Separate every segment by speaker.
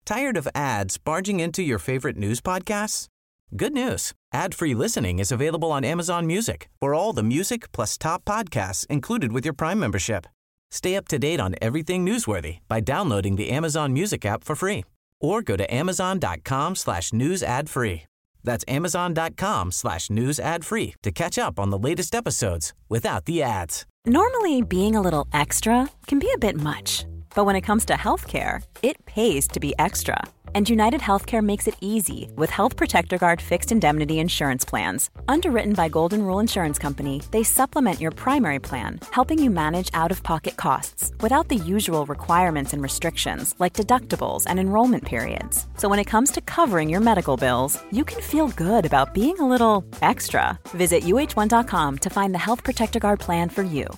Speaker 1: Tired of ads barging into your favorite news podcasts? Good news. Ad-free listening is available on Amazon Music for all the music plus top podcasts included with your Prime membership. Stay up to date on everything newsworthy by downloading the Amazon Music app for free or go to amazon.com/news ad free. That's amazon.com/news ad free to catch up on the latest episodes without the ads.
Speaker 2: Normally, being a little extra can be a bit much, but when it comes to healthcare, it pays to be extra. And United Healthcare makes it easy with Health Protector Guard fixed indemnity insurance plans. Underwritten by Golden Rule Insurance Company, they supplement your primary plan, helping you manage out-of-pocket costs without the usual requirements and restrictions like deductibles and enrollment periods. So when it comes to covering your medical bills, you can feel good about being a little extra. Visit uh1.com to find the Health Protector Guard plan for you.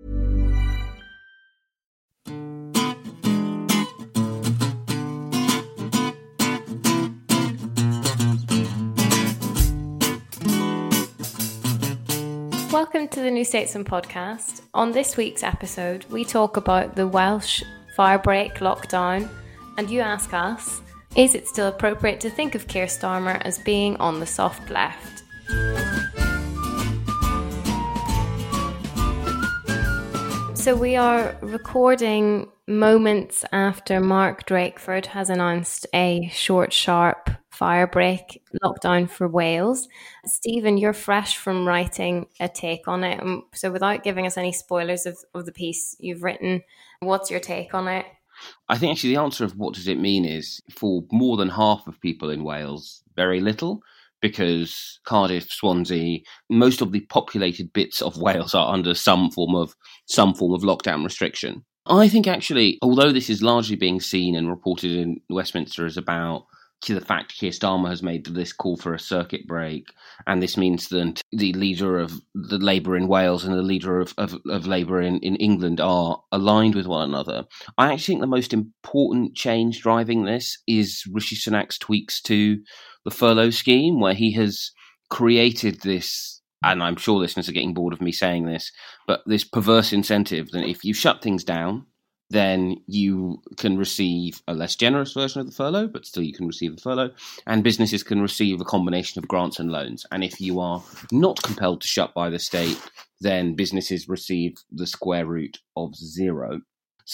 Speaker 3: Welcome to the New Statesman podcast. On this week's episode, we talk about the Welsh firebreak lockdown, and you ask us, is it still appropriate to think of Keir Starmer as being on the soft left? So we are recording moments after Mark Drakeford has announced a short, sharp firebreak lockdown for Wales. Stephen, you're fresh from writing a take on it. So without giving us any spoilers of the piece you've written, what's your take on it?
Speaker 4: I think actually the answer of what does it mean is, for more than half of people in Wales, very little, because Cardiff, Swansea, most of the populated bits of Wales are under some form of lockdown restriction. I think actually, although this is largely being seen and reported in Westminster as about the fact Keir Starmer has made this call for a circuit break, and this means that the leader of the Labour in Wales and the leader of Labour in England are aligned with one another. I actually think the most important change driving this is Rishi Sunak's tweaks to the furlough scheme, where he has created this, and I'm sure listeners are getting bored of me saying this, but this perverse incentive that if you shut things down, then you can receive a less generous version of the furlough, but still you can receive the furlough, and businesses can receive a combination of grants and loans. And if you are not compelled to shut by the state, then businesses receive the square root of zero.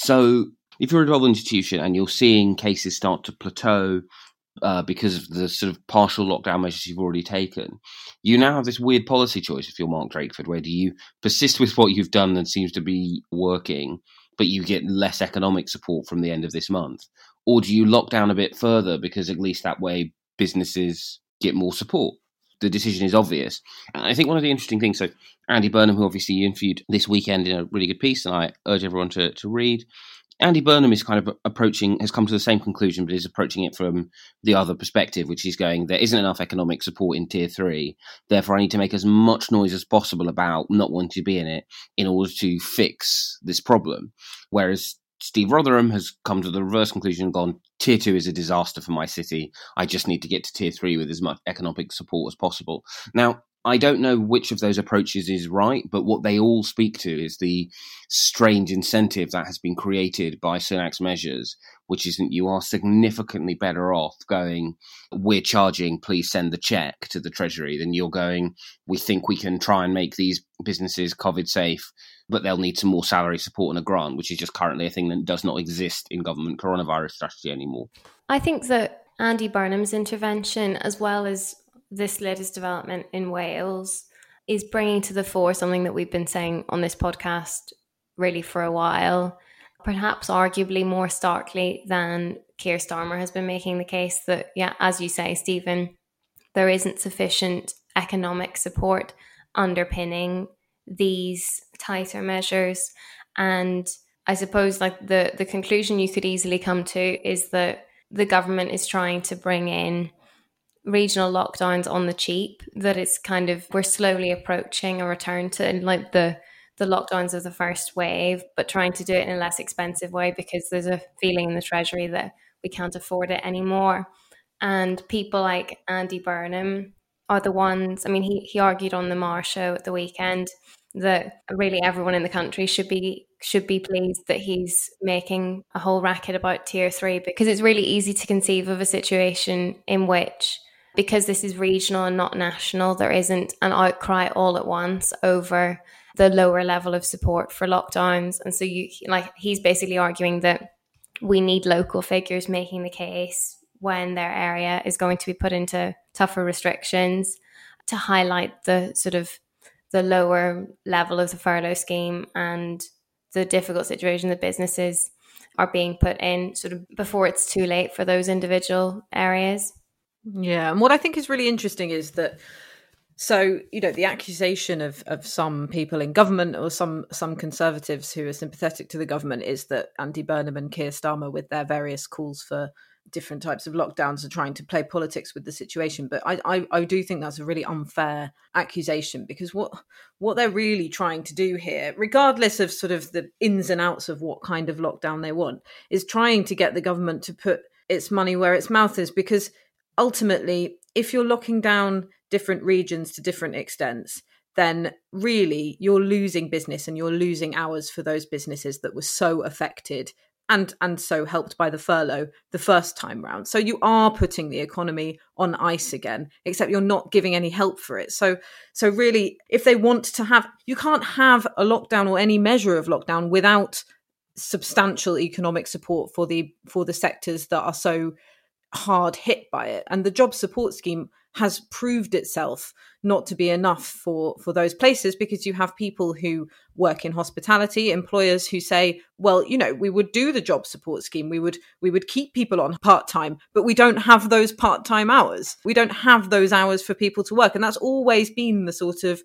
Speaker 4: So if you're a global institution and you're seeing cases start to plateau because of the sort of partial lockdown measures you've already taken, you now have this weird policy choice if you're Mark Drakeford, where do you persist with what you've done that seems to be working, but you get less economic support from the end of this month? Or do you lock down a bit further because at least that way businesses get more support? The decision is obvious. And I think one of the interesting things, so Andy Burnham, who obviously you interviewed this weekend in a really good piece, and I urge everyone to read, Andy Burnham is kind of has come to the same conclusion, but is approaching it from the other perspective, which is going, there isn't enough economic support in Tier 3, therefore I need to make as much noise as possible about not wanting to be in it in order to fix this problem. Whereas Steve Rotherham has come to the reverse conclusion and gone, Tier 2 is a disaster for my city. I just need to get to Tier 3 with as much economic support as possible. Now, I don't know which of those approaches is right, but what they all speak to is the strange incentive that has been created by Sunak's measures, which is that you are significantly better off going, we're charging, please send the check to the Treasury, than you're going, we think we can try and make these businesses COVID safe, but they'll need some more salary support and a grant, which is just currently a thing that does not exist in government coronavirus strategy anymore.
Speaker 3: I think that Andy Burnham's intervention, as well as this latest development in Wales, is bringing to the fore something that we've been saying on this podcast really for a while, perhaps arguably more starkly than Keir Starmer has been making the case that, yeah, as you say, Stephen, there isn't sufficient economic support underpinning these tighter measures. And I suppose like the conclusion you could easily come to is that the government is trying to bring in regional lockdowns on the cheap, that it's kind of, we're slowly approaching a return to like the lockdowns of the first wave, but trying to do it in a less expensive way because there's a feeling in the Treasury that we can't afford it anymore. And people like Andy Burnham are the ones, I mean, he argued on the Marr show at the weekend that really everyone in the country should be pleased that he's making a whole racket about tier 3, because it's really easy to conceive of a situation in which, because this is regional and not national, there isn't an outcry all at once over the lower level of support for lockdowns. And so he's basically arguing that we need local figures making the case when their area is going to be put into tougher restrictions, to highlight the sort of the lower level of the furlough scheme and the difficult situation that businesses are being put in sort of before it's too late for those individual areas.
Speaker 5: Yeah, and what I think is really interesting is that, so, the accusation of some people in government or some Conservatives who are sympathetic to the government is that Andy Burnham and Keir Starmer, with their various calls for different types of lockdowns, are trying to play politics with the situation. But I do think that's a really unfair accusation, because what they're really trying to do here, regardless of sort of the ins and outs of what kind of lockdown they want, is trying to get the government to put its money where its mouth is. Because ultimately, if you're locking down different regions to different extents, then really you're losing business and you're losing hours for those businesses that were so affected and so helped by the furlough the first time round. So you are putting the economy on ice again, except you're not giving any help for it. So really, if they want to have, you can't have a lockdown or any measure of lockdown without substantial economic support for the sectors that are so hard hit by it. And the job support scheme has proved itself not to be enough for those places, because you have people who work in hospitality, employers who say, well, we would do the job support scheme, we would keep people on part-time, but we don't have those part-time hours. We don't have those hours for people to work. And that's always been the sort of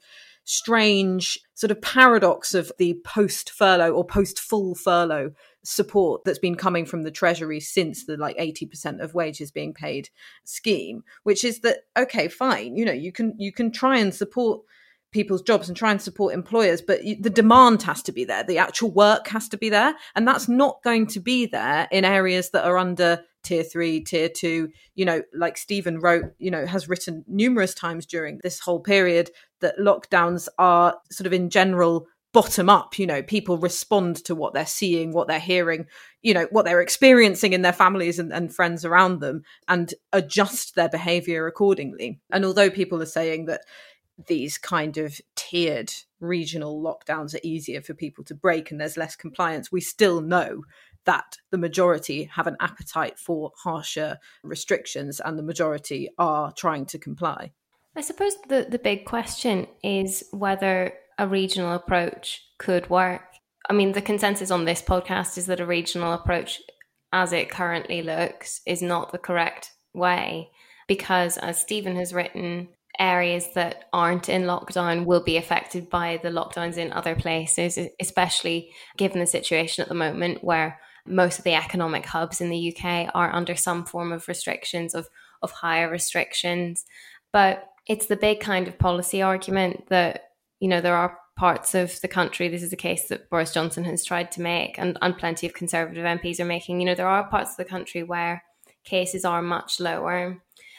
Speaker 5: strange sort of paradox of the post-furlough or post-full furlough support that's been coming from the Treasury since the 80% of wages being paid scheme, which is that, okay, fine, you can try and support people's jobs and try and support employers, but the demand has to be there, the actual work has to be there, and that's not going to be there in areas that are under tier 3, tier 2, like Stephen has written numerous times during this whole period, that lockdowns are sort of in general bottom up. People respond to what they're seeing, what they're hearing, what they're experiencing in their families and friends around them, and adjust their behavior accordingly. And although people are saying that these kind of tiered regional lockdowns are easier for people to break and there's less compliance, we still know that the majority have an appetite for harsher restrictions and the majority are trying to comply.
Speaker 3: I suppose the big question is whether a regional approach could work. I mean, the consensus on this podcast is that a regional approach, as it currently looks, is not the correct way, because, as Stephen has written, areas that aren't in lockdown will be affected by the lockdowns in other places, especially given the situation at the moment where most of the economic hubs in the UK are under some form of restrictions, of higher restrictions. But it's the big kind of policy argument that, there are parts of the country, this is a case that Boris Johnson has tried to make, and plenty of Conservative MPs are making, there are parts of the country where cases are much lower,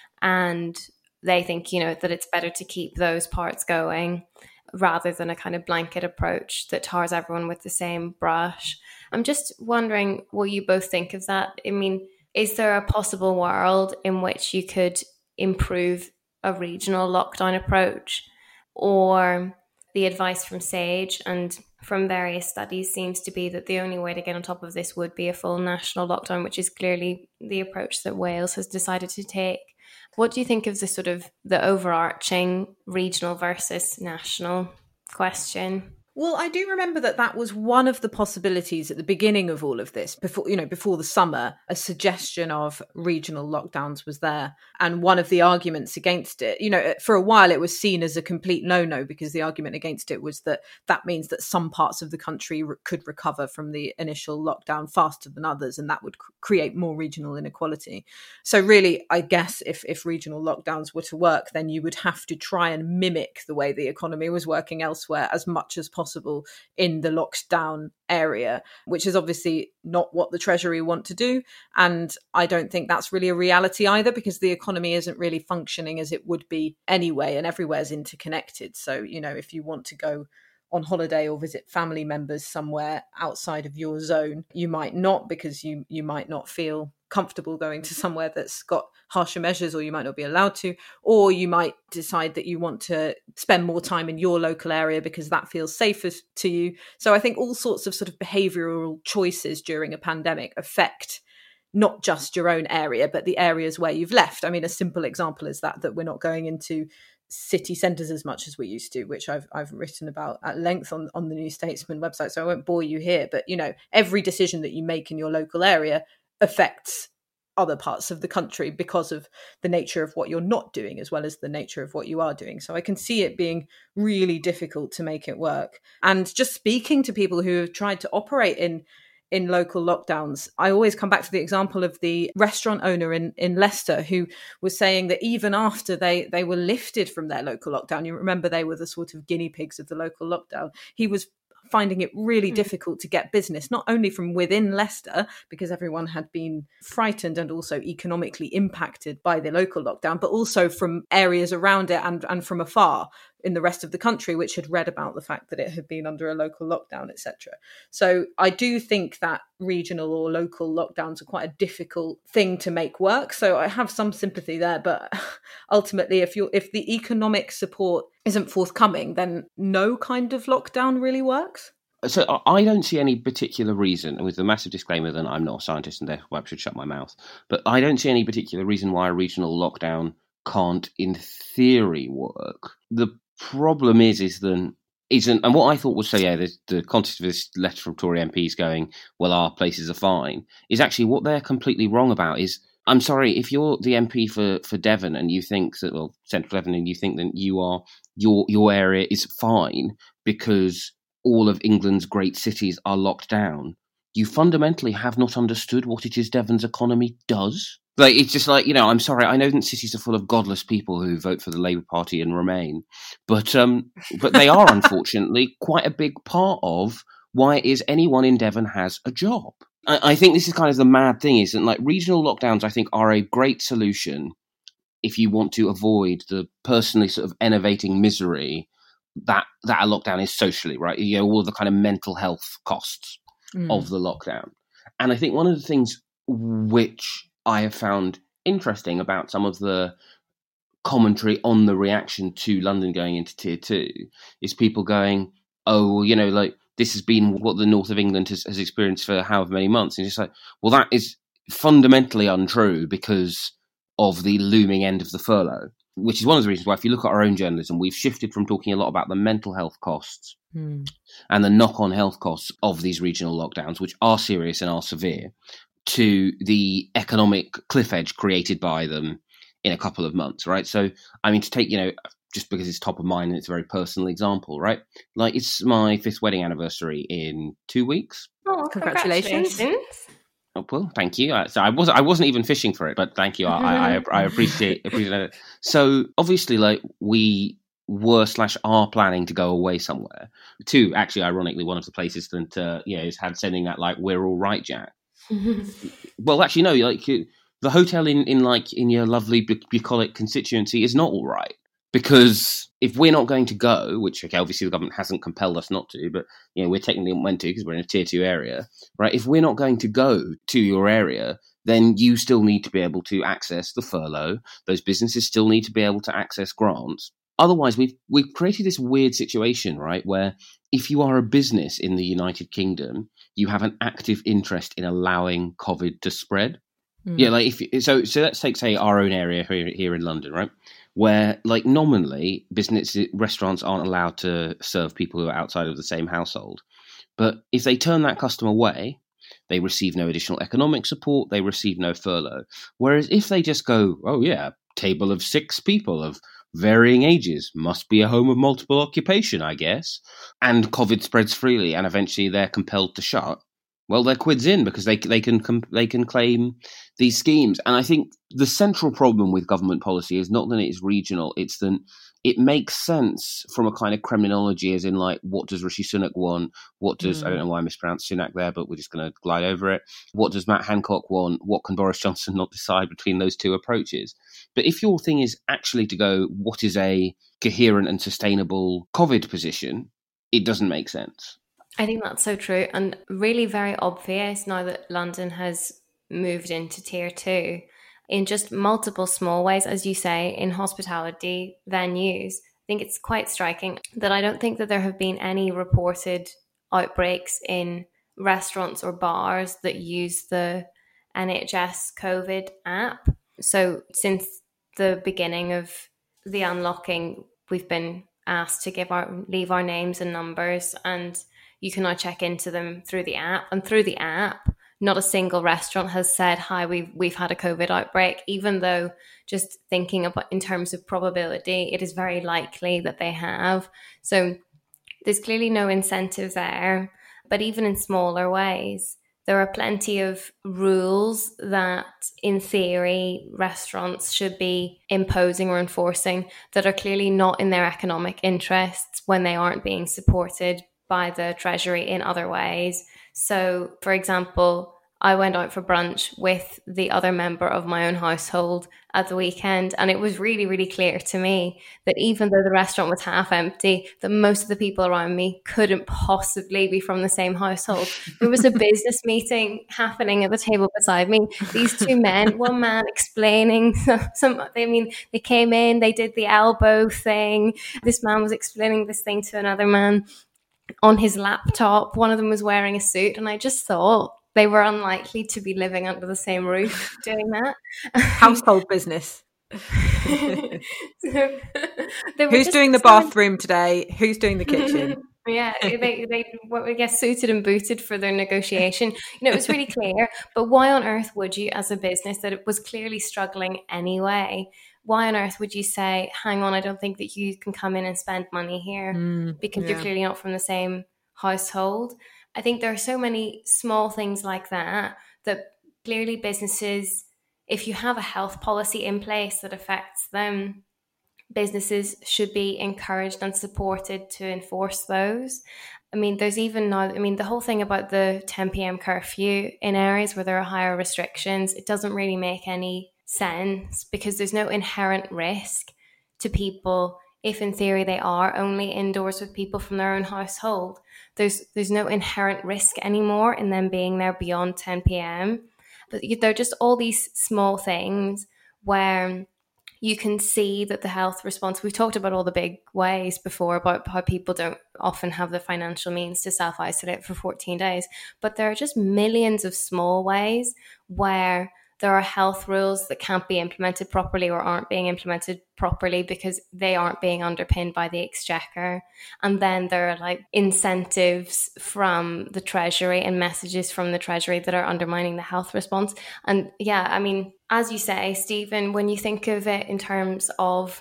Speaker 3: and they think, that it's better to keep those parts going rather than a kind of blanket approach that tars everyone with the same brush. I'm just wondering what you both think of that. I mean, is there a possible world in which you could improve a regional lockdown approach? Or the advice from SAGE and from various studies seems to be that the only way to get on top of this would be a full national lockdown, which is clearly the approach that Wales has decided to take. What do you think of the sort of the overarching regional versus national question?
Speaker 5: Well, I do remember that was one of the possibilities at the beginning of all of this, before the summer. A suggestion of regional lockdowns was there. And one of the arguments against it, for a while it was seen as a complete no-no, because the argument against it was that means that some parts of the country could recover from the initial lockdown faster than others, and that would create more regional inequality. So really, I guess if regional lockdowns were to work, then you would have to try and mimic the way the economy was working elsewhere as much as possible in the locked down area, which is obviously not what the Treasury want to do. And I don't think that's really a reality either, because the economy isn't really functioning as it would be anyway, and everywhere's interconnected. So, if you want to go on holiday or visit family members somewhere outside of your zone. You might not, because you might not feel comfortable going to somewhere that's got harsher measures, or you might not be allowed to, or you might decide that you want to spend more time in your local area because that feels safer to you. So I think all sorts of sort of behavioural choices during a pandemic affect not just your own area, but the areas where you've left. I mean, a simple example is that we're not going into city centres as much as we used to, which I've written about at length on the New Statesman website, so I won't bore you here. But, every decision that you make in your local area affects other parts of the country because of the nature of what you're not doing as well as the nature of what you are doing. So I can see it being really difficult to make it work. And just speaking to people who have tried to operate in local lockdowns, I always come back to the example of the restaurant owner in Leicester who was saying that even after they were lifted from their local lockdown, you remember they were the sort of guinea pigs of the local lockdown, he was finding it really difficult to get business, not only from within Leicester, because everyone had been frightened and also economically impacted by the local lockdown, but also from areas around it and from afar in the rest of the country, which had read about the fact that it had been under a local lockdown, etc. So I do think that regional or local lockdowns are quite a difficult thing to make work. So I have some sympathy there, but ultimately, if the economic support isn't forthcoming, then no kind of lockdown really works.
Speaker 4: So I don't see any particular reason, with the massive disclaimer that I'm not a scientist and therefore I should shut my mouth, but I don't see any particular reason why a regional lockdown can't, in theory, work. The problem is and what I thought was, the context of this letter from Tory MPs going, well, our places are fine, is actually what they're completely wrong about is, I'm sorry, if you're the MP for Devon and you think that, well, Central Devon, and you think that your area is fine because all of England's great cities are locked down, you fundamentally have not understood what it is Devon's economy does. Like, it's just like, I'm sorry, I know that cities are full of godless people who vote for the Labour Party and Remain, but they are unfortunately quite a big part of why it is anyone in Devon has a job. I think this is kind of the mad thing, is that, like, regional lockdowns, I think, are a great solution if you want to avoid the personally sort of enervating misery that a lockdown is socially, right? All of the kind of mental health costs of the lockdown. And I think one of the things which I have found interesting about some of the commentary on the reaction to London going into Tier 2 is people going, oh, like, this has been what the north of England has experienced for however many months. And it's like, well, that is fundamentally untrue because of the looming end of the furlough, which is one of the reasons why, if you look at our own journalism, we've shifted from talking a lot about the mental health costs and the knock-on health costs of these regional lockdowns, which are serious and are severe, to the economic cliff edge created by them in a couple of months, right? So, I mean, to take, just because it's top of mind and it's a very personal example, right? Like, it's my 5th wedding anniversary in 2 weeks.
Speaker 3: Oh, congratulations.
Speaker 4: Oh, well, thank you. So I wasn't even fishing for it, but thank you. I appreciate it. So obviously, like, we were/are planning to go away somewhere to, actually, ironically, one of the places that has had sending that, like, we're all right, Jack. Well, actually, no. Like, the hotel in your lovely bucolic constituency is not all right, because if we're not going to go, which, okay, obviously the government hasn't compelled us not to, but we're technically meant to because we're in a Tier 2 area, right? If we're not going to go to your area, then you still need to be able to access the furlough. Those businesses still need to be able to access grants. Otherwise, we've created this weird situation, right, where if you are a business in the United Kingdom, you have an active interest in allowing COVID to spread. Yeah, like, so let's take, say, our own area here in London, right, where, like, nominally restaurants aren't allowed to serve people who are outside of the same household, but if they turn that customer away, they receive no additional economic support, they receive no furlough. Whereas if they just go, oh yeah, table of 6 people of varying ages, must be a home of multiple occupation, I guess, and COVID spreads freely and eventually they're compelled to shut, well, they're quids in because they can claim these schemes. And I think the central problem with government policy is not that it is regional, it's that it makes sense from a kind of criminology, as in, like, what does Rishi Sunak want? What does, I don't know why I mispronounced Sunak there, but we're just going to glide over it. What does Matt Hancock want? What can Boris Johnson not decide between those two approaches? But if your thing is actually to go, what is a coherent and sustainable COVID position? it doesn't make sense.
Speaker 3: I think that's so true, and really very obvious now that London has moved into tier 2 in just multiple small ways, as you say, in hospitality venues. I think it's quite striking that I don't think that there have been any reported outbreaks in restaurants or bars that use the NHS COVID app. So since the beginning of the unlocking, we've been asked to leave our names and numbers, and you can now check into them through the app. And through the app, not a single restaurant has said, hi, we've had a COVID outbreak, even though just thinking about in terms of probability, it is very likely that they have. So there's clearly no incentive there. But even in smaller ways, there are plenty of rules that, in theory, restaurants should be imposing or enforcing that are clearly not in their economic interests when they aren't being supported by the Treasury in other ways. So, for example, I went out for brunch with the other member of my own household at the weekend, and it was really, really clear to me that even though the restaurant was half empty, that most of the people around me couldn't possibly be from the same household. There was a business meeting happening at the table beside me. These two men, one man explaining they came in, they did the elbow thing. This man was explaining this thing to another man on his laptop. One of them was wearing a suit, and I just thought they were unlikely to be living under the same roof doing that.
Speaker 5: Household business. Who's doing the bathroom today? Who's doing the kitchen?
Speaker 3: Yeah, they I guess suited and booted for their negotiation. It was really clear. But why on earth would you, as a business that it was clearly struggling anyway, why on earth would you say, hang on, I don't think that you can come in and spend money here because you're clearly not from the same household? I think there are so many small things like that clearly businesses, if you have a health policy in place that affects them, businesses should be encouraged and supported to enforce those. I mean, there's even now, the whole thing about the 10 p.m. curfew in areas where there are higher restrictions, it doesn't really make any sense because there's no inherent risk to people if in theory they are only indoors with people from their own household. There's no inherent risk anymore in them being there beyond 10 p.m. But they're just all these small things where you can see that the health response, we've talked about all the big ways before about how people don't often have the financial means to self-isolate for 14 days. But there are just millions of small ways where there are health rules that can't be implemented properly or aren't being implemented properly because they aren't being underpinned by the Exchequer. And then there are like incentives from the Treasury and messages from the Treasury that are undermining the health response. And yeah, I mean, as you say, Stephen, when you think of it in terms of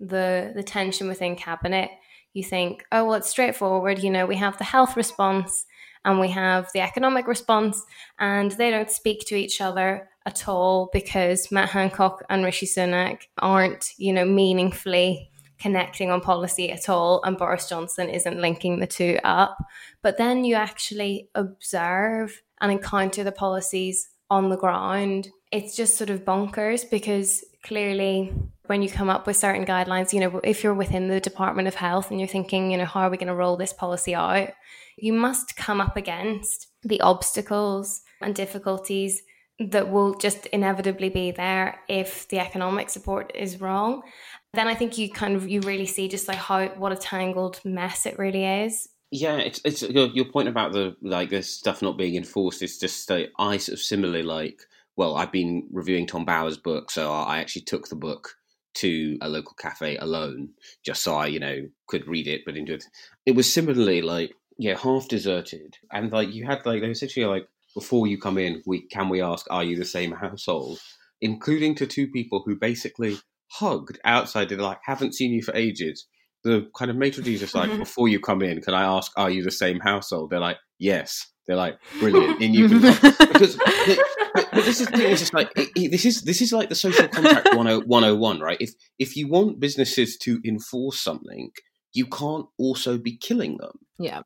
Speaker 3: the tension within Cabinet, you think, oh, well, it's straightforward. We have the health response and we have the economic response, and they don't speak to each other at all because Matt Hancock and Rishi Sunak aren't, meaningfully connecting on policy at all, and Boris Johnson isn't linking the two up. But then you actually observe and encounter the policies on the ground. It's just sort of bonkers because clearly when you come up with certain guidelines, if you're within the Department of Health and you're thinking, how are we going to roll this policy out? You must come up against the obstacles and difficulties that will just inevitably be there if the economic support is wrong. Then I think you really see just like what a tangled mess it really is.
Speaker 4: Yeah, it's your point about this stuff not being enforced is just I sort of similarly I've been reviewing Tom Bower's book, so I actually took the book to a local cafe alone just so I could read it but enjoy it. It was similarly half deserted, and you had they were essentially before you come in, can we ask, are you the same household? Including to two people who basically hugged outside. They're haven't seen you for ages. The kind of maitre d's just before you come in, can I ask, are you the same household? They're like, yes. They're brilliant. And you can because but this is the thing. It's just this is like the social contract 101, right? If you want businesses to enforce something, you can't also be killing them.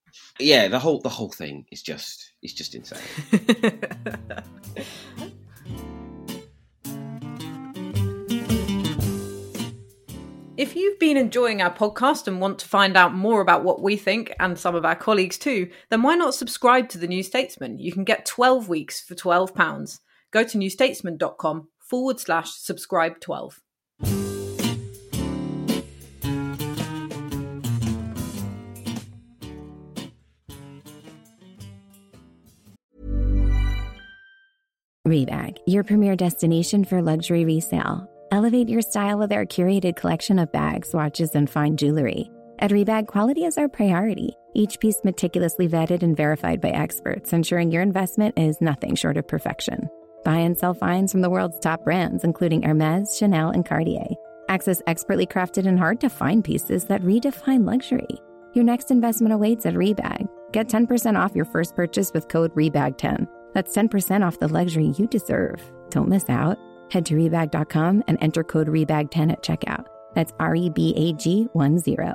Speaker 4: Yeah. The whole thing is just insane.
Speaker 5: If you've been enjoying our podcast and want to find out more about what we think, and some of our colleagues too, then why not subscribe to The New Statesman? You can get 12 weeks for £12. Go to newstatesman.com/subscribe12.
Speaker 6: Rebag, your premier destination for luxury resale. Elevate your style with our curated collection of bags, watches, and fine jewelry. At Rebag, quality is our priority. Each piece meticulously vetted and verified by experts, ensuring your investment is nothing short of perfection. Buy and sell finds from the world's top brands, including Hermès, Chanel, and Cartier. Access expertly crafted and hard-to-find pieces that redefine luxury. Your next investment awaits at Rebag. Get 10% off your first purchase with code REBAG10. That's 10% off the luxury you deserve. Don't miss out. Head to Rebag.com and enter code REBAG10 at checkout. That's REBAG10.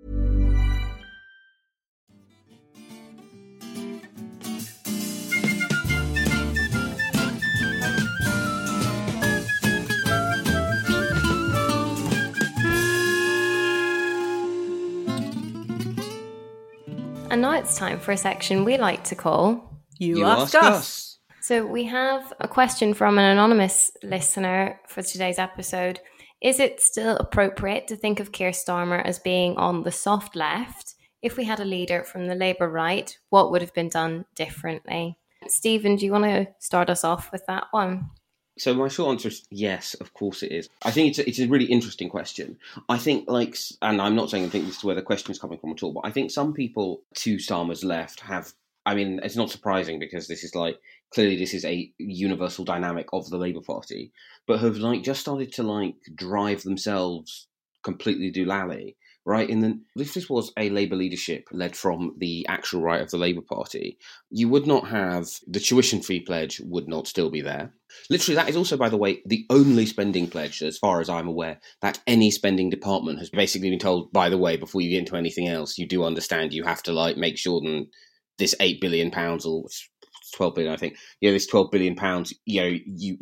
Speaker 3: And now it's time for a section we like to call
Speaker 5: You Ask Us.
Speaker 3: So we have a question from an anonymous listener for today's episode. Is it still appropriate to think of Keir Starmer as being on the soft left? If we had a leader from the Labour right, what would have been done differently? Stephen, do you want to start us off with that one?
Speaker 4: So my short answer is yes, of course it is. I think it's a really interesting question. I think, and I'm not saying I think this is where the question is coming from at all, but I think some people to Starmer's left have, I mean, it's not surprising because this is clearly this is a universal dynamic of the Labour Party, but have just started to drive themselves completely doolally, right? If this was a Labour leadership led from the actual right of the Labour Party, you would not have the tuition fee pledge would not still be there. Literally, that is also, by the way, the only spending pledge, as far as I'm aware, that any spending department has basically been told, by the way, before you get into anything else, you do understand you have to make sure that this £8 billion or 12 billion, I think, this 12 billion pounds, you're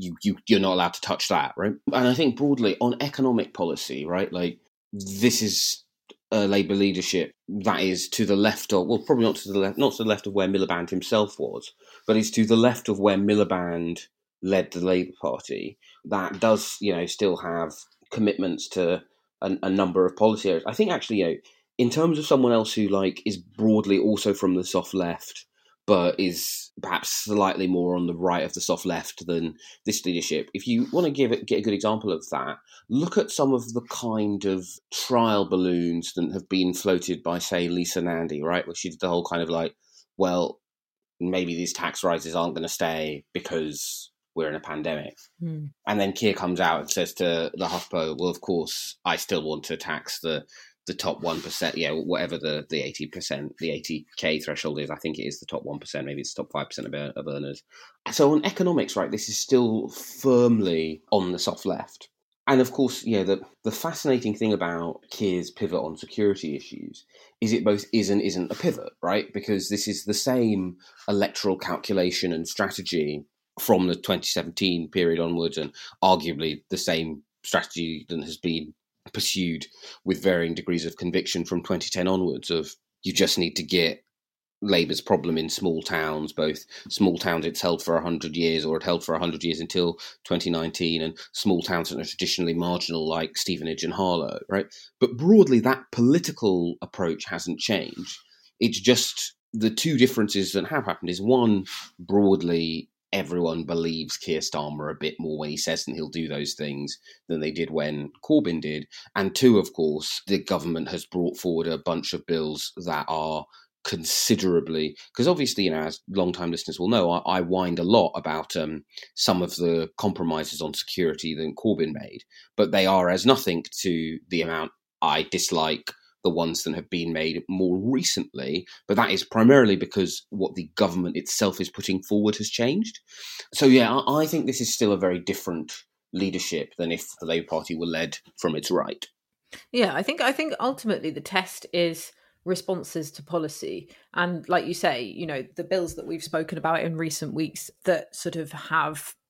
Speaker 4: not allowed to touch that, right? And I think broadly on economic policy, right, this is a Labour leadership that is to the left of, well, probably not to the left of where Miliband himself was, but it's to the left of where Miliband led the Labour Party. That does, still have commitments to a number of policy areas. I think actually, in terms of someone else who is broadly also from the soft left, but is perhaps slightly more on the right of the soft left than this leadership. If you want to get a good example of that, look at some of the kind of trial balloons that have been floated by, say, Lisa Nandy, right? Where she did the whole kind of well, maybe these tax rises aren't going to stay because we're in a pandemic. And then Keir comes out and says to the HuffPo, well, of course, I still want to tax the top 1%, whatever the 80%, the 80K threshold is. I think it is the top 1%, maybe it's the top 5% of earners. So on economics, right, this is still firmly on the soft left. And of course, the fascinating thing about Keir's pivot on security issues is it both is and isn't a pivot, right? Because this is the same electoral calculation and strategy from the 2017 period onwards, and arguably the same strategy that has been pursued with varying degrees of conviction from 2010 onwards of you just need to get Labour's problem in small towns, both small towns it's held for 100 years or it held for 100 years until 2019, and small towns that are traditionally marginal like Stevenage and Harlow, right? But broadly, that political approach hasn't changed. It's just the two differences that have happened is one, broadly, everyone believes Keir Starmer a bit more when he says that he'll do those things than they did when Corbyn did. And two, of course, the government has brought forward a bunch of bills that are considerably, because obviously, as long-time listeners will know, I whined a lot about some of the compromises on security that Corbyn made, but they are as nothing to the amount I dislike the ones that have been made more recently, but that is primarily because what the government itself is putting forward has changed. So I think this is still a very different leadership than if the Labour Party were led from its right.
Speaker 5: Yeah, I think ultimately the test is responses to policy. And like you say, the bills that we've spoken about in recent weeks that sort of have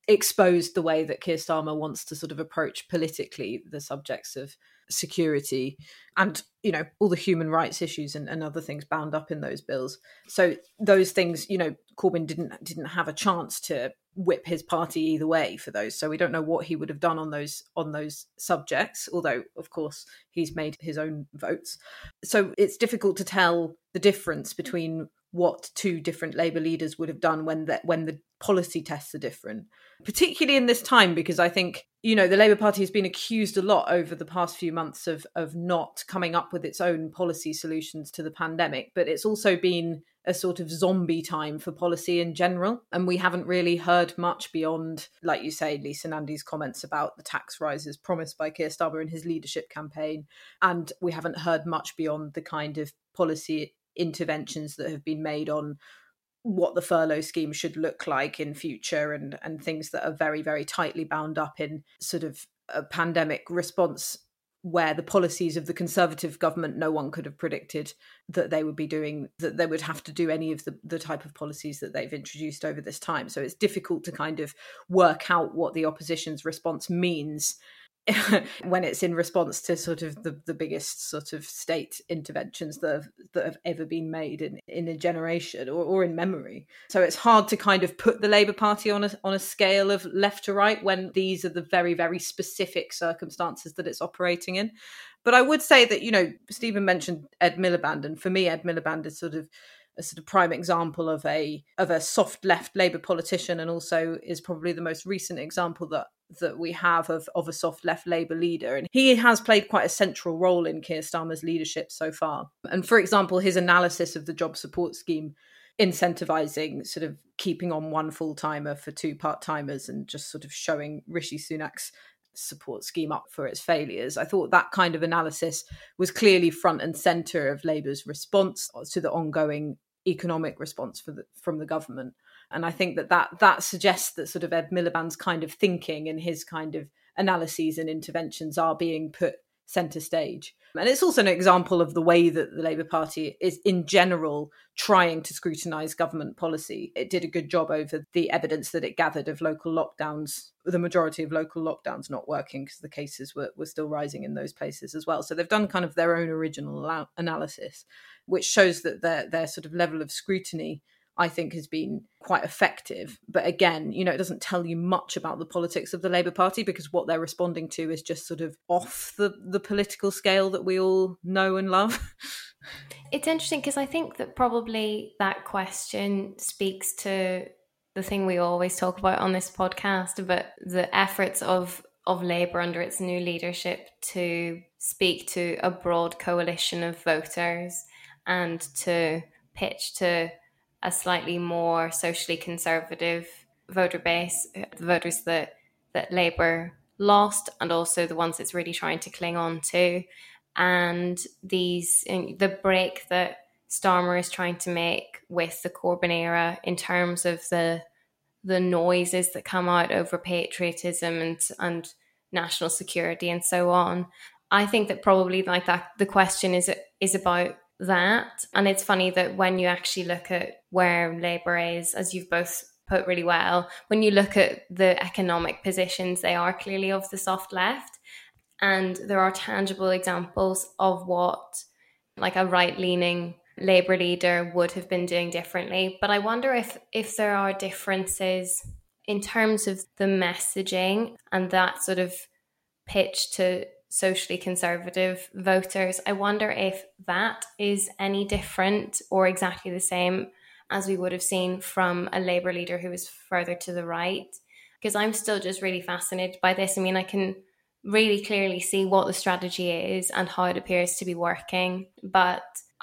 Speaker 5: exposed the way that Keir Starmer wants to sort of approach politically the subjects of security and, you know, all the human rights issues and other things bound up in those bills. So those things, you know, Corbyn didn't have a chance to whip his party either way for those. So we don't know what he would have done on those subjects, although of course he's made his own votes. So it's difficult to tell the difference between what two different Labour leaders would have done when the policy tests are different, particularly in this time, because I think, you know, the Labour Party has been accused a lot over the past few months of not coming up with its own policy solutions to the pandemic, but it's also been a sort of zombie time for policy in general. And we haven't really heard much beyond, like you say, Lisa and Andy's comments about the tax rises promised by Keir Starmer in his leadership campaign. And we haven't heard much beyond the kind of policy interventions that have been made on what the furlough scheme should look like in future and things that are very, very tightly bound up in sort of a pandemic response, where the policies of the Conservative government, no one could have predicted that they would be doing, that they would have to do any of the type of policies that they've introduced over this time. So it's difficult to kind of work out what the opposition's response means when it's in response to sort of the biggest sort of state interventions that have ever been made in a generation or in memory. So it's hard to kind of put the Labour Party on a scale of left to right when these are the very, very specific circumstances that it's operating in. But I would say that, you know, Stephen mentioned Ed Miliband, and for me, Ed Miliband is sort of a sort of prime example of a soft left Labour politician, and also is probably the most recent example that we have of a soft left Labour leader. And he has played quite a central role in Keir Starmer's leadership so far. And for example, his analysis of the job support scheme incentivising sort of keeping on one full-timer for two part-timers and just sort of showing Rishi Sunak's support scheme up for its failures. I thought that kind of analysis was clearly front and centre of Labour's response to the ongoing economic response from the government. And I think that suggests that sort of Ed Miliband's kind of thinking and his kind of analyses and interventions are being put centre stage. And it's also an example of the way that the Labour Party is in general trying to scrutinise government policy. It did a good job over the evidence that it gathered of local lockdowns, the majority of local lockdowns not working because the cases were still rising in those places as well. So they've done kind of their own original analysis, which shows that their sort of level of scrutiny, I think, has been quite effective. But again, you know, it doesn't tell you much about the politics of the Labour Party, because what they're responding to is just sort of off the political scale that we all know and love.
Speaker 3: It's interesting because I think that probably that question speaks to the thing we always talk about on this podcast about the efforts of Labour under its new leadership to speak to a broad coalition of voters and to pitch to a slightly more socially conservative voter base, the voters that Labour lost, and also the ones it's really trying to cling on to. And the break that Starmer is trying to make with the Corbyn era in terms of the noises that come out over patriotism and national security and so on. I think that probably like that the question is about that. And it's funny that when you actually look at where Labour is, as you've both put really well, when you look at the economic positions, they are clearly of the soft left. And there are tangible examples of what like a right-leaning Labour leader would have been doing differently. But I wonder if there are differences in terms of the messaging and that sort of pitch to socially conservative voters. I wonder if that is any different or exactly the same as we would have seen from a Labour leader who was further to the right. Because I'm still just really fascinated by this. I mean, I can really clearly see what the strategy is and how it appears to be working, but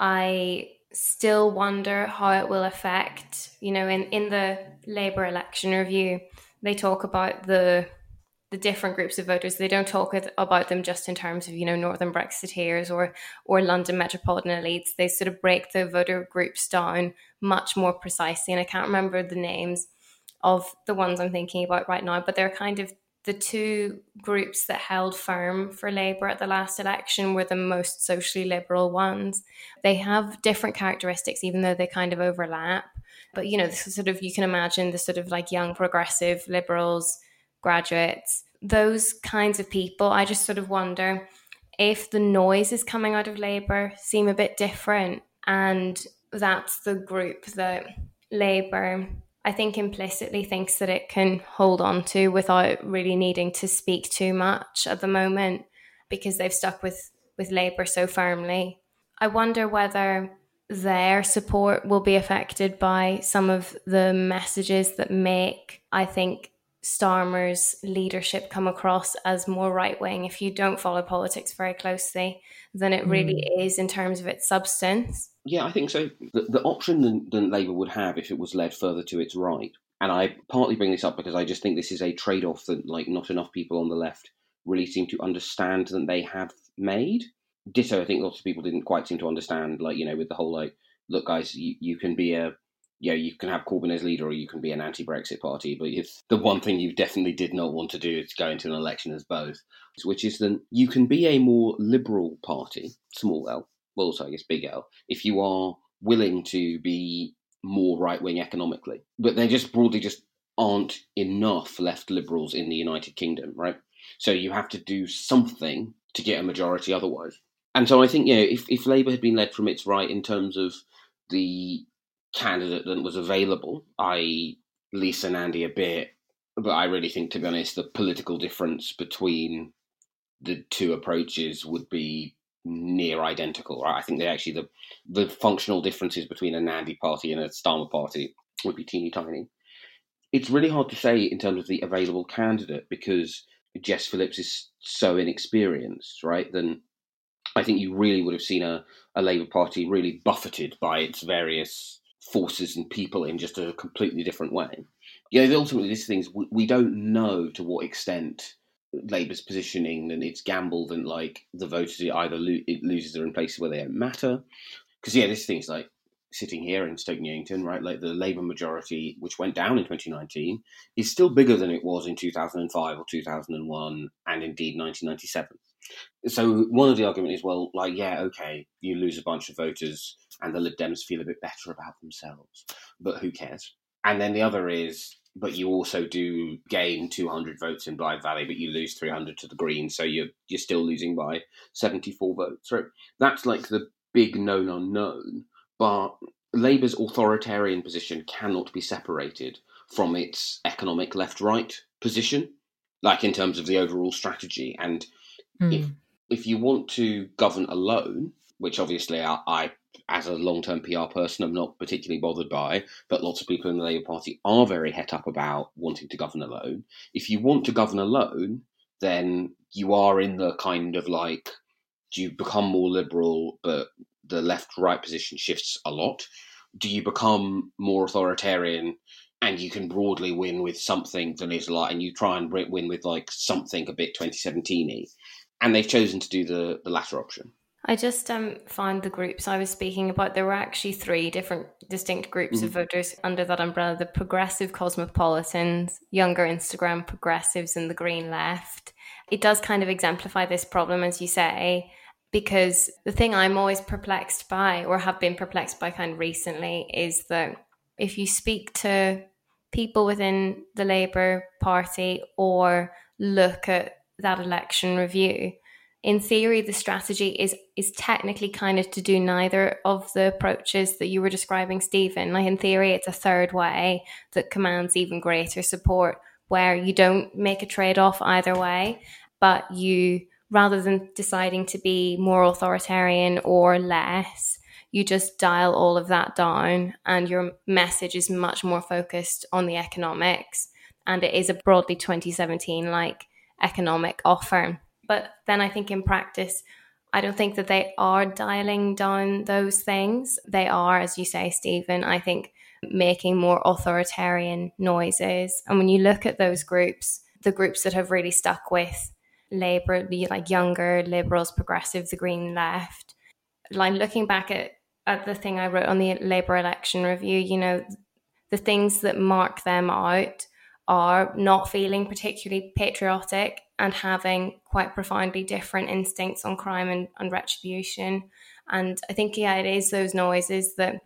Speaker 3: I still wonder how it will affect, you know, in the Labour election review, they talk about the different groups of voters. They don't talk about them just in terms of, you know, Northern Brexiteers or London metropolitan elites. They sort of break the voter groups down much more precisely. And I can't remember the names of the ones I'm thinking about right now, but they're kind of the two groups that held firm for Labour at the last election were the most socially liberal ones. They have different characteristics, even though they kind of overlap. But, you know, this is sort of, you can imagine the sort of like young progressive liberals, graduates, those kinds of people. I just sort of wonder if the noises coming out of Labour seem a bit different, and that's the group that Labour, I think, implicitly thinks that it can hold on to without really needing to speak too much at the moment, because they've stuck with Labour so firmly. I wonder whether their support will be affected by some of the messages that make, I think, Starmer's leadership come across as more right-wing. If you don't follow politics very closely, than it really is in terms of its substance.
Speaker 4: Yeah, I think so. The option that Labour would have if it was led further to its right, and I partly bring this up because I just think this is a trade-off that like not enough people on the left really seem to understand that they have made. Ditto, I think lots of people didn't quite seem to understand, like, you know, with the whole like, look guys, you can be you can have Corbyn as leader or you can be an anti-Brexit party, but if the one thing you definitely did not want to do is go into an election as both, which is that you can be a more liberal party, small L, well also I guess big L, if you are willing to be more right-wing economically. But there just broadly just aren't enough left liberals in the United Kingdom, right? So you have to do something to get a majority otherwise. And so I think, you know, if Labour had been led from its right in terms of the candidate that was available, i.e. Lisa Nandy a bit, but I really think, to be honest, the political difference between the two approaches would be near identical, right? I think that actually the functional differences between a Nandy party and a Starmer party would be teeny tiny. It's really hard to say in terms of the available candidate because Jess Phillips is so inexperienced, right? Then I think you really would have seen a Labour Party really buffeted by its various forces and people in just a completely different way. You know, ultimately, these things, we don't know to what extent Labour's positioning and its gamble and like the voters either it loses or in places where they don't matter. Because, yeah, this thing's like sitting here in Stoke Newington, right? Like the Labour majority, which went down in 2019, is still bigger than it was in 2005 or 2001 and indeed 1997. So one of the arguments is, well, like, yeah, okay, you lose a bunch of voters and the Lib Dems feel a bit better about themselves, but who cares? And then the other is, but you also do gain 200 votes in Blythe Valley, but you lose 300 to the Greens, so you're still losing by 74 votes. Right? That's like the big known unknown, but Labour's authoritarian position cannot be separated from its economic left-right position, like in terms of the overall strategy. And if you want to govern alone, which obviously I as a long-term PR person, I'm not particularly bothered by, but lots of people in the Labour Party are very het up about wanting to govern alone. If you want to govern alone, then you are in the kind of like, do you become more liberal, but the left-right position shifts a lot? Do you become more authoritarian and you can broadly win with something that is like, and you try and win with like something a bit 2017-y? And they've chosen to do the latter option.
Speaker 3: I just found the groups I was speaking about, there were actually 3 different distinct groups of voters under that umbrella: the progressive cosmopolitans, younger Instagram progressives, and the Green Left. It does kind of exemplify this problem, as you say, because the thing I'm always perplexed by, or have been perplexed by kind of recently, is that if you speak to people within the Labour Party or look at that election review, in theory, the strategy is technically kind of to do neither of the approaches that you were describing, Stephen. Like in theory, it's a third way that commands even greater support, where you don't make a trade-off either way, but you, rather than deciding to be more authoritarian or less, you just dial all of that down and your message is much more focused on the economics. And it is a broadly 2017-like economic offer. But then I think in practice, I don't think that they are dialing down those things. They are, as you say, Stephen, I think making more authoritarian noises. And when you look at those groups, the groups that have really stuck with Labour, like younger Liberals, progressives, the Green Left, like looking back at the thing I wrote on the Labour election review, you know, the things that mark them out are not feeling particularly patriotic and having quite profoundly different instincts on crime and retribution. And I think, yeah, it is those noises that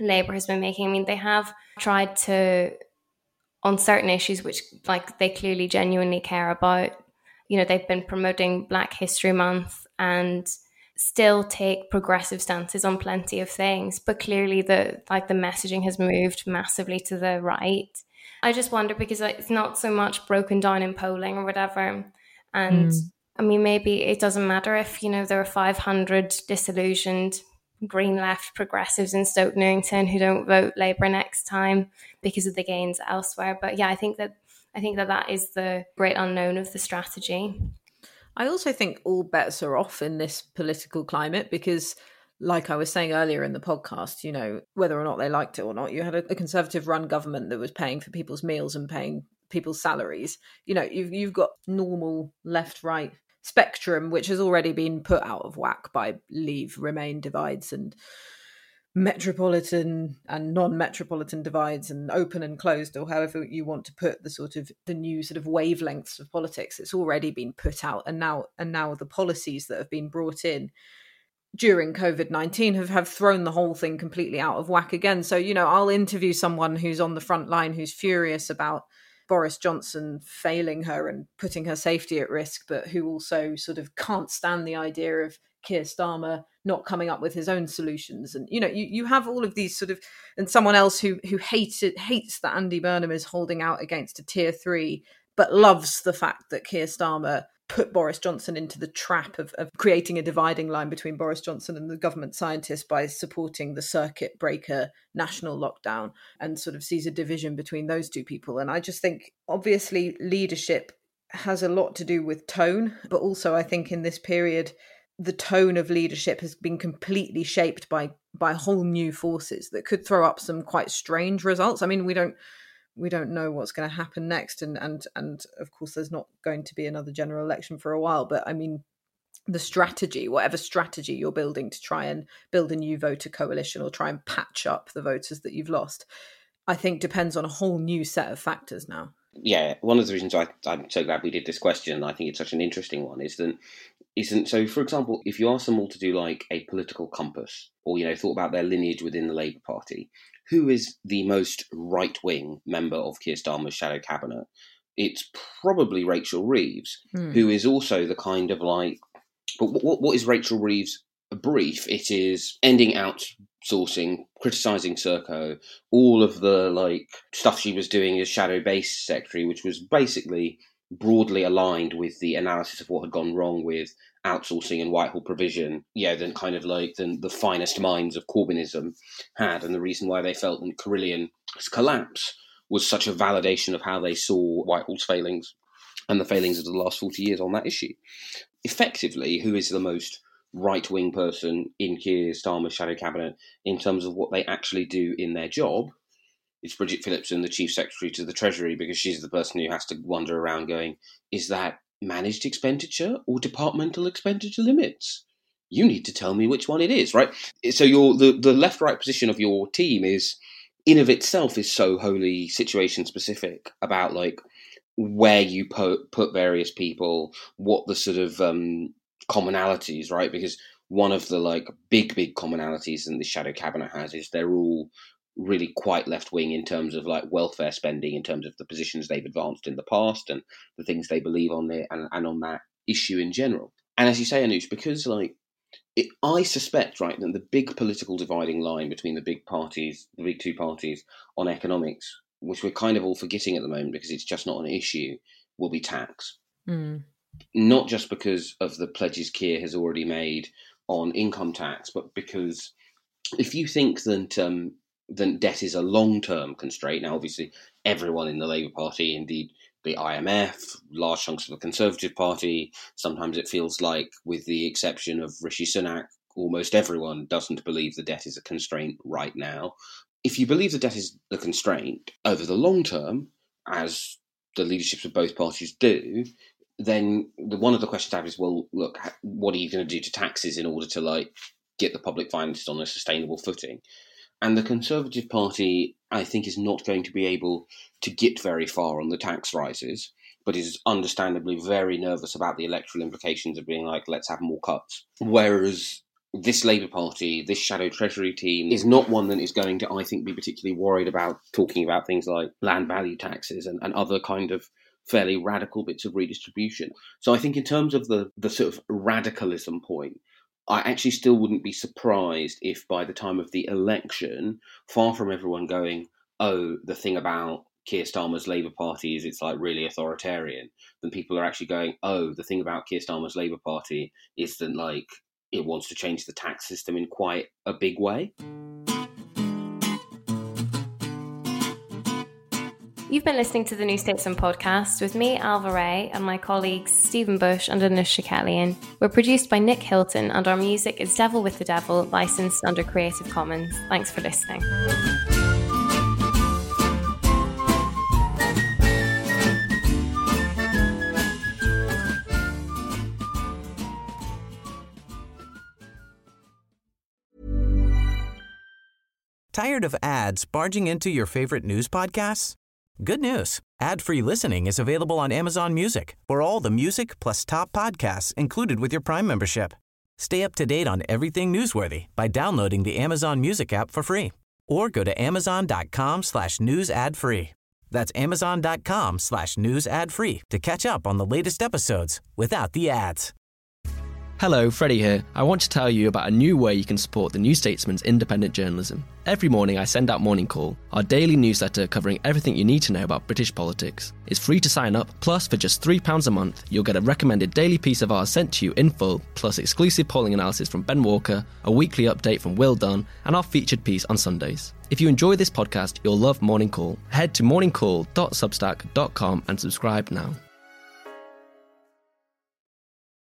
Speaker 3: Labour has been making. I mean, they have tried to, on certain issues which like they clearly genuinely care about, you know, they've been promoting Black History Month and still take progressive stances on plenty of things, but clearly the messaging has moved massively to the right. I just wonder, because it's not so much broken down in polling or whatever, and I mean, maybe it doesn't matter if, you know, there are 500 disillusioned Green left progressives in Stoke Newington who don't vote Labour next time because of the gains elsewhere. But yeah, I think that is the great unknown of the strategy.
Speaker 5: I also think all bets are off in this political climate because, like I was saying earlier in the podcast, you know, whether or not they liked it or not, you had a Conservative-run government that was paying for people's meals and paying people's salaries. You know, you've got normal left-right spectrum, which has already been put out of whack by Leave, Remain divides and metropolitan and non-metropolitan divides and open and closed, or however you want to put the new sort of wavelengths of politics. It's already been put out, and now the policies that have been brought in during COVID-19 have thrown the whole thing completely out of whack again. So, you know, I'll interview someone who's on the front line who's furious about Boris Johnson failing her and putting her safety at risk, but who also sort of can't stand the idea of Keir Starmer not coming up with his own solutions. And, you know, you have all of these sort of, and someone else who hates that Andy Burnham is holding out against a tier 3, but loves the fact that Keir Starmer put Boris Johnson into the trap of creating a dividing line between Boris Johnson and the government scientists by supporting the circuit breaker national lockdown, and sort of sees a division between those two people. And I just think, obviously, leadership has a lot to do with tone, but also I think in this period, the tone of leadership has been completely shaped by whole new forces that could throw up some quite strange results. I mean, we don't know what's going to happen next, and of course there's not going to be another general election for a while, but I mean, the strategy, whatever strategy you're building to try and build a new voter coalition or try and patch up the voters that you've lost, I think depends on a whole new set of factors now.
Speaker 4: Yeah, one of the reasons I'm so glad we did this question, I think it's such an interesting one, isn't so, for example, if you ask them all to do like a political compass, or, you know, thought about their lineage within the Labour Party, who is the most right-wing member of Keir Starmer's shadow cabinet? It's probably Rachel Reeves, who is also the kind of like, but what is Rachel Reeves' brief? It is ending outsourcing, criticising Serco, all of the like stuff she was doing as shadow base secretary, which was basically broadly aligned with the analysis of what had gone wrong with outsourcing and Whitehall provision, than kind of like the finest minds of Corbynism had, and the reason why they felt that Carillion's collapse was such a validation of how they saw Whitehall's failings and the failings of the last 40 years on that issue. Effectively, who is the most right-wing person in Keir Starmer's shadow cabinet in terms of what they actually do in their job? It's Bridget Phillipson, the Chief Secretary to the Treasury, because she's the person who has to wander around going, is that managed expenditure or departmental expenditure limits? You need to tell me which one it is, right? So the left-right position of your team is, in of itself, is so wholly situation-specific about like where you put various people, what the sort of commonalities, right? Because one of the like big commonalities in the shadow cabinet has is they're all really quite left-wing in terms of like welfare spending, in terms of the positions they've advanced in the past and the things they believe on there and on that issue in general. And as you say, Anoush, because like I suspect, right, that the big political dividing line between the big parties, the big two parties on economics, which we're kind of all forgetting at the moment because it's just not an issue, will be tax. Not just because of the pledges Keir has already made on income tax, but because if you think that debt is a long-term constraint. Now, obviously, everyone in the Labour Party, indeed the IMF, large chunks of the Conservative Party, sometimes it feels like, with the exception of Rishi Sunak, almost everyone doesn't believe the debt is a constraint right now. If you believe the debt is the constraint over the long term, as the leaderships of both parties do, then one of the questions I have is, well, look, what are you going to do to taxes in order to like get the public finances on a sustainable footing? And the Conservative Party, I think, is not going to be able to get very far on the tax rises, but is understandably very nervous about the electoral implications of being like, let's have more cuts. Whereas this Labour Party, this shadow Treasury team, is not one that is going to, I think, be particularly worried about talking about things like land value taxes and other kind of fairly radical bits of redistribution. So I think in terms of the sort of radicalism point, I actually still wouldn't be surprised if by the time of the election, far from everyone going, oh, the thing about Keir Starmer's Labour Party is it's like really authoritarian, then people are actually going, oh, the thing about Keir Starmer's Labour Party is that like it wants to change the tax system in quite a big way.
Speaker 3: You've been listening to the New Statesman podcast with me, Alva Ray, and my colleagues Stephen Bush and Anusha Kellyan. We're produced by Nick Hilton, and our music is Devil with the Devil, licensed under Creative Commons. Thanks for listening.
Speaker 1: Tired of ads barging into your favorite news podcasts? Good news. Ad-free listening is available on Amazon Music for all the music plus top podcasts included with your Prime membership. Stay up to date on everything newsworthy by downloading the Amazon Music app for free or go to amazon.com/news ad free. That's amazon.com/news ad free to catch up on the latest episodes without the ads.
Speaker 7: Hello, Freddie here. I want to tell you about a new way you can support the New Statesman's independent journalism. Every morning I send out Morning Call, our daily newsletter covering everything you need to know about British politics. It's free to sign up, plus for just £3 a month, you'll get a recommended daily piece of ours sent to you in full, plus exclusive polling analysis from Ben Walker, a weekly update from Will Dunn, and our featured piece on Sundays. If you enjoy this podcast, you'll love Morning Call. Head to morningcall.substack.com and subscribe now.